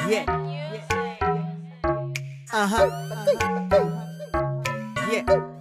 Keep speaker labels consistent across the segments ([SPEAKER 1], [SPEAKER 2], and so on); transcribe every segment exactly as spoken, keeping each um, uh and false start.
[SPEAKER 1] Yeah. Uh huh. Yeah.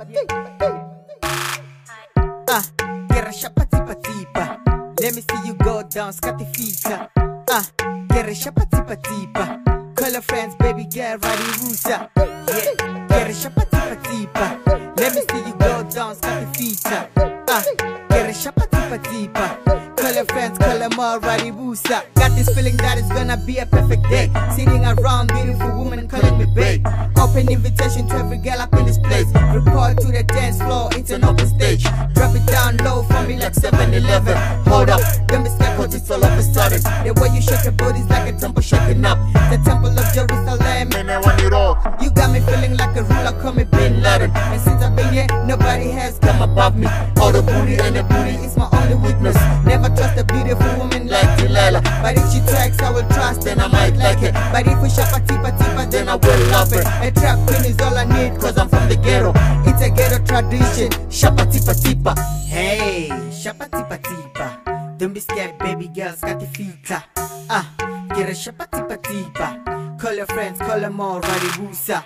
[SPEAKER 1] Ah, get a shapatipa tipa. Let me see you go down, scatty feeta. Ah, get a shapatipa tipa. Call your friends, baby girl, riding rusa. Yeah. Get a shapatipa tipa. Let me see you go down, scatty feeta. Ah, get a shapatipa tipa. Call your friends, call them all, riding rusa. Got this feeling that it's gonna be a perfect day. Sitting around, beautiful woman calling me babe. Open invitation to every girl up in this place. Report to the dance floor, it's an open stage. Drop it down low for me like seven eleven. Hold up, don't be scared cause it's all of a sudden. The way you shake your body's like a temple shaking up. The temple of Jerusalem, and I want it all. You got me feeling like a ruler, call me Bin Laden. And since I've been here, nobody has come above me. All the booty and the booty is my only weakness. Never trust a beautiful woman like Delilah. But if she tracks, I will trust, then I might like it. But if we shop a tipa tipa, then I will love it. A trap queen is all I need, cause I'm from the ghetto. It's a ghetto tradition, shapa tipa tipa. Hey, shapa tipa tipa. Don't be scared, baby girl, scatty feeta. Ah, get a shapa tipa tipa. Call your friends, call them all, ride rusa.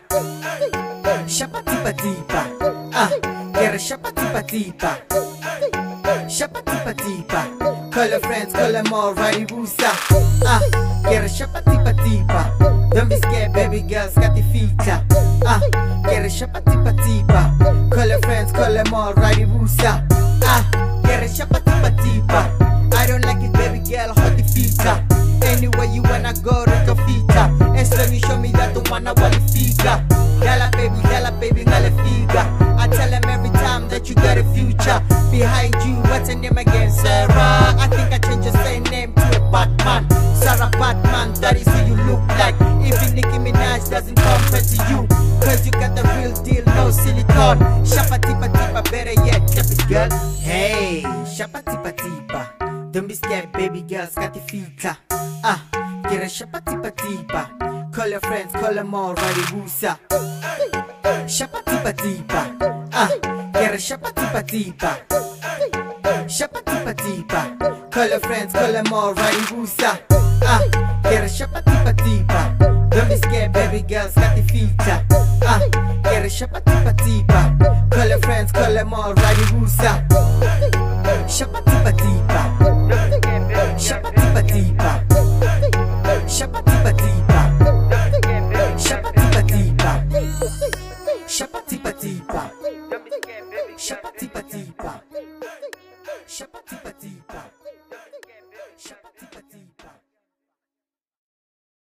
[SPEAKER 1] Shapa tipa tipa. Ah, get a shapa tipa tipa. Shapa tipa tipa. Call your friends, call them all, ride rusa. Ah, get a shapa tipa tipa. Don't be scared, baby girl, scatty feeta. Ah, get a shapa tipa tipa. Call your friends, call them all, ride rusa. Ah, get a shapa tipa tipa. I don't like it, baby girl, hot the feeta. Anywhere you wanna go, rock your feeta. As long you show me that the one I want to figure. Gala baby, gala baby, gala figure. I tell them every time that you got a future. Behind you, what's your name again, Sarah? I think I changed your same name to a Batman. Sarah Batman, that is who you look like. Even Nicki Minaj doesn't compare to you, cause you got the real deal, no silicone. Shapa tipa tipa, better yet, keep it girl. Hey, shapa tipa tipa. Don't be scared, baby girl, scatty feeta. Ah, get a shapa tipa tipa. Call your friends, call them all, ride rusa. Shapa tipa tipa. Ah, get a shapa tipa tipa. Shapa tipa tipa. Call your friends, call them all, ride rusa. Ah, get a shapa tipa tipa. Don't be scared, baby girl, scatty feeta. Ah, get a shapa tipa tipa. Call your friends, call them all, ride rusa. Shapa tipa tipa. Shapa tipa tipa. Shapa